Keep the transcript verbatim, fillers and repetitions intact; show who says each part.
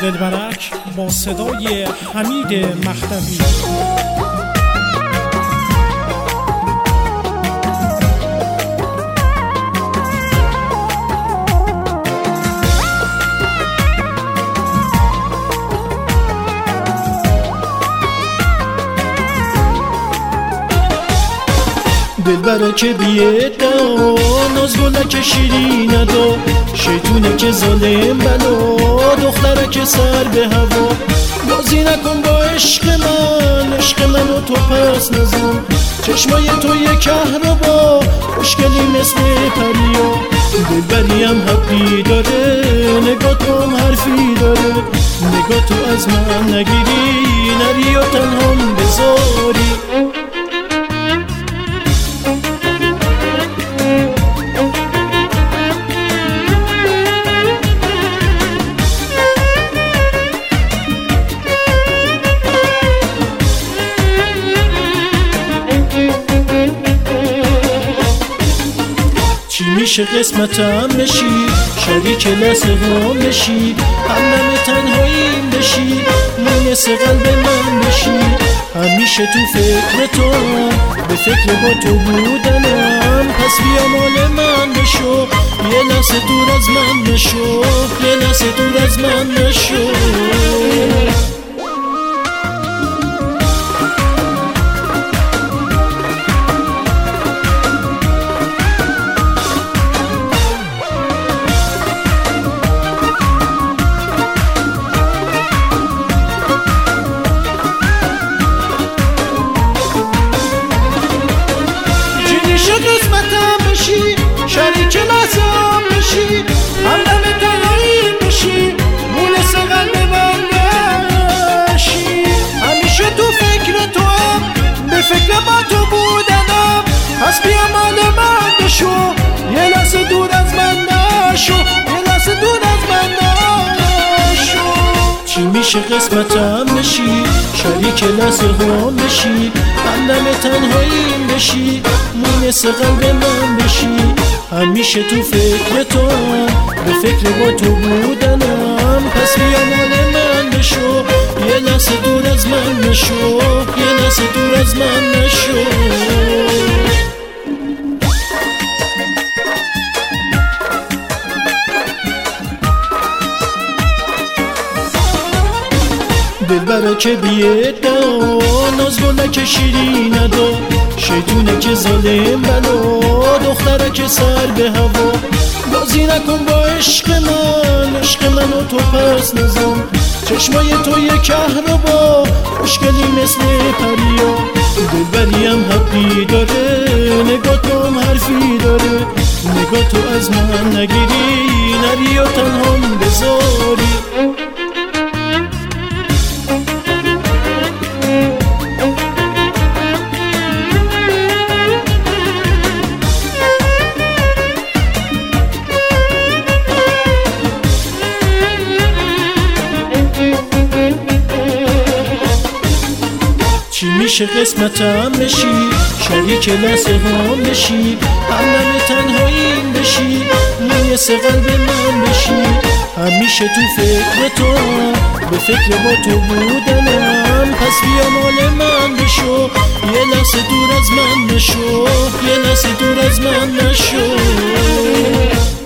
Speaker 1: دلبرک با صدای حمید مهدوی.
Speaker 2: دلبرک بی‌ادعا نازگلک شیرین ادا، شیطونک ظالم بلا، دخترک سر به هوا. بازی نکن با عشق من، عشق منو تو پس نزن. چشمای تو یه کهربا، خوشگلی مثل پریا. دلبریم حقی داره، نگاه تو هم حرفی داره. نگاه تو از من نگیری، نری و تنهام بذاری. چی میشه قسمتم بشی، شریک لحظه‌هام بشی، همدم تنهاییم بشی، مونس قلب من بشی. همیشه تو فکر تو، به فکر با تو بودنم. پس بیا مال من بشو، یه لحظه دور از من بشو، یه لحظه دور از من بشو. قسمتم بشی، شریک لحظه‌ام بشی، همدم تنهاییم بشی، مونس قلب من بشی. همیشه تو فکر تو هم، به فکر با تو بودنم. پس بیا مال من بشو، یه لحظه دور از من نشو، یه لحظه دور از من نشو. چی میشه قسمتم بشی، شریک لحظه‌هام بشی، همدم تنهاییم بشی، مونس قلب من بشی. همیشه تو فکر تو هم، به فکر با تو بودنم. پس بیا مال من بشو، یه لحظه دور از من نشو، یه لحظه دور از من نشو. دلبرک بی‌ادعا نازگلک شیرین ادا، شیطونک ظالم بلا، دخترک سر به هوا. بازی نکن با عشق من، عشق منو تو پس نزن. چشمای تو یه کهربا، خوشگلی مثل پریا. دلبریم حقی داره، نگاه تو هم حرفی داره. نگاه تو از من نگیری، نری و تنهام بذاری. چی میشه قسمتم بشی، شریک لحظه‌هام بشی، همدم تنهاییم بشی، مونس قلب من بشی. همیشه تو فکر تو، به فکر با تو بودنم. پس بیا مال من بشو، یه لحظه دور از من نشو، یه لحظه دور از من نشو.